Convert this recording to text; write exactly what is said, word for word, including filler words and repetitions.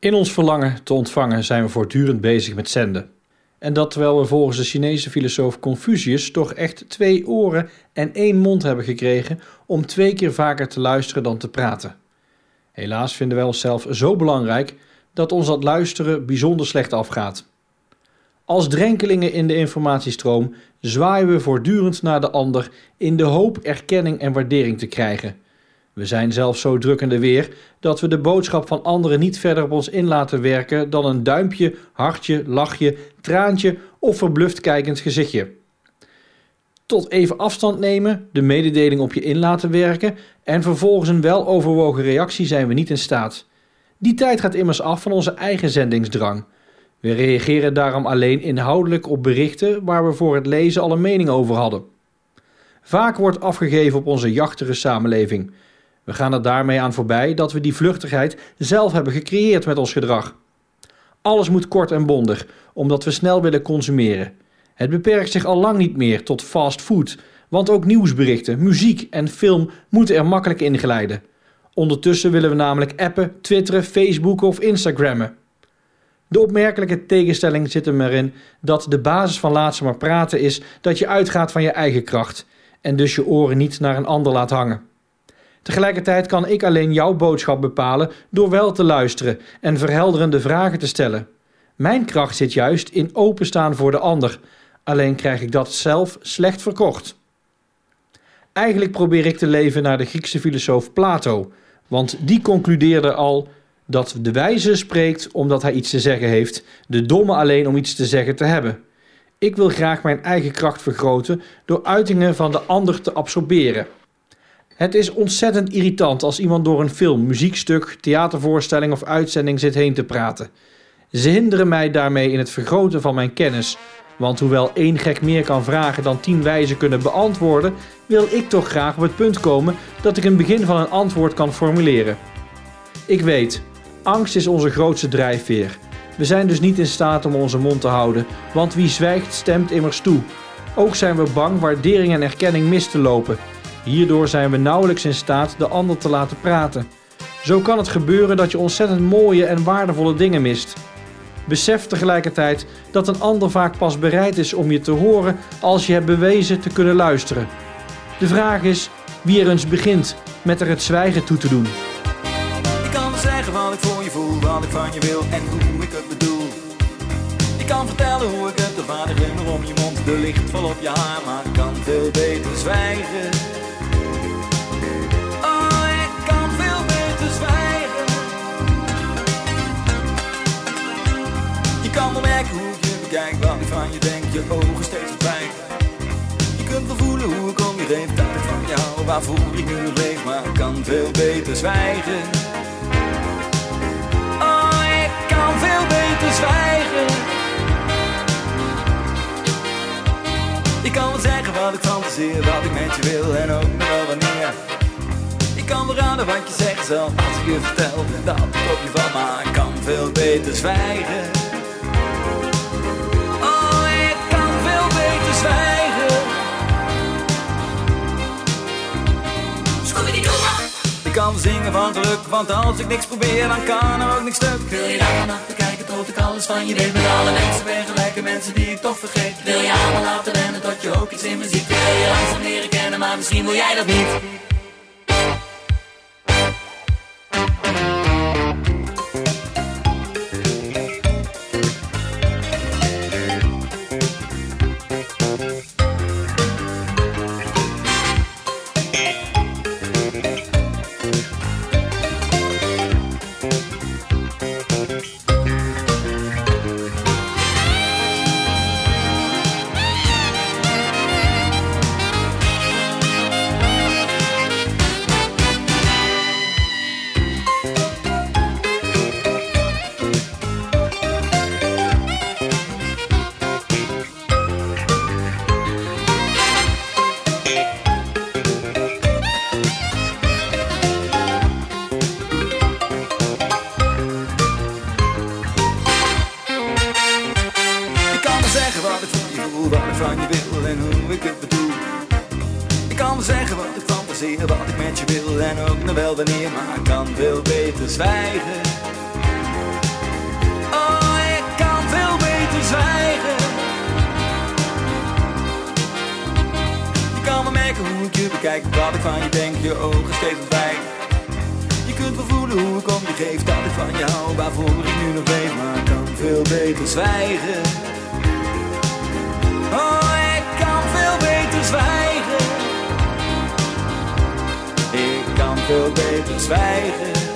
In ons verlangen te ontvangen zijn we voortdurend bezig met zenden. En dat terwijl we volgens de Chinese filosoof Confucius toch echt twee oren en één mond hebben gekregen om twee keer vaker te luisteren dan te praten. Helaas vinden wij onszelf zo belangrijk dat ons dat luisteren bijzonder slecht afgaat. Als drenkelingen in de informatiestroom zwaaien we voortdurend naar de ander in de hoop erkenning en waardering te krijgen. We zijn zelfs zo druk in de weer dat we de boodschap van anderen niet verder op ons in laten werken dan een duimpje, hartje, lachje, traantje of verbluft kijkend gezichtje. Tot even afstand nemen, de mededeling op je in laten werken en vervolgens een weloverwogen reactie zijn we niet in staat. Die tijd gaat immers af van onze eigen zendingsdrang. We reageren daarom alleen inhoudelijk op berichten waar we voor het lezen al een mening over hadden. Vaak wordt afgegeven op onze jachtige samenleving. We gaan er daarmee aan voorbij dat we die vluchtigheid zelf hebben gecreëerd met ons gedrag. Alles moet kort en bondig, omdat we snel willen consumeren. Het beperkt zich al lang niet meer tot fast food, want ook nieuwsberichten, muziek en film moeten er makkelijk inglijden. Ondertussen willen we namelijk appen, twitteren, facebooken of instagrammen. De opmerkelijke tegenstelling zit er maar in dat de basis van laat ze maar praten is dat je uitgaat van je eigen kracht en dus je oren niet naar een ander laat hangen. Tegelijkertijd kan ik alleen jouw boodschap bepalen door wel te luisteren en verhelderende vragen te stellen. Mijn kracht zit juist in openstaan voor de ander, alleen krijg ik dat zelf slecht verkocht. Eigenlijk probeer ik te leven naar de Griekse filosoof Plato, want die concludeerde al dat de wijze spreekt omdat hij iets te zeggen heeft, de domme alleen om iets te zeggen te hebben. Ik wil graag mijn eigen kracht vergroten door uitingen van de ander te absorberen. Het is ontzettend irritant als iemand door een film, muziekstuk, theatervoorstelling of uitzending zit heen te praten. Ze hinderen mij daarmee in het vergroten van mijn kennis, want hoewel één gek meer kan vragen dan tien wijzen kunnen beantwoorden, wil ik toch graag op het punt komen dat ik een begin van een antwoord kan formuleren. Ik weet, angst is onze grootste drijfveer. We zijn dus niet in staat om onze mond te houden, want wie zwijgt stemt immers toe. Ook zijn we bang waardering en erkenning mis te lopen. Hierdoor zijn we nauwelijks in staat de ander te laten praten. Zo kan het gebeuren dat je ontzettend mooie en waardevolle dingen mist. Besef tegelijkertijd dat een ander vaak pas bereid is om je te horen als je hebt bewezen te kunnen luisteren. De vraag is wie er eens begint met er het zwijgen toe te doen. Ik kan wel zeggen wat ik voor je voel, wat ik van je wil en hoe ik het bedoel. Ik kan vertellen hoe ik het, de vader glimmer om je mond, de licht vol op je haar, maar ik kan veel beter zwijgen. Oh, ik kan veel beter zwijgen. Je kan wel merken hoe ik je bekijk, wat ik van je denk, je ogen steeds verdwijgen. Je kunt wel voelen hoe ik om je heen, dat ik van jou, waarvoor ik nu leef, maar ik kan veel beter zwijgen. Oh, ik kan veel beter zwijgen. Ik kan wel zeggen wat ik fantaseer, wat ik met je wil en ook nog wel wanneer. Ik kan wel raden wat je zegt zelf als ik je vertel dat ik op je val, maar ik kan veel beter zwijgen. Oh, ik kan veel beter zwijgen. Ik kan wel zingen van geluk, want als ik niks probeer dan kan er ook niks stuk. Wil je daar vannacht bekijken tot ik alles van je weet? Met alle mensen ben gelijke mensen die ik toch vergeet. Wil je allemaal laten rennen tot je ook iets in me ziet? Wil je langzaam leren kennen, maar misschien wil jij dat niet. van je wil en hoe ik het bedoel. Ik kan wel zeggen wat ik fantaseer, wat ik met je wil en ook nog wel wanneer, maar ik kan veel beter zwijgen. bekijken wat ik van je denk, je ogen steeds ontwijken. Je kunt wel voelen hoe ik om je geef, dat ik van je hou, waarvoor ik nu nog weet, maar ik kan veel beter zwijgen. Oh, ik kan veel beter zwijgen. Ik kan veel beter zwijgen.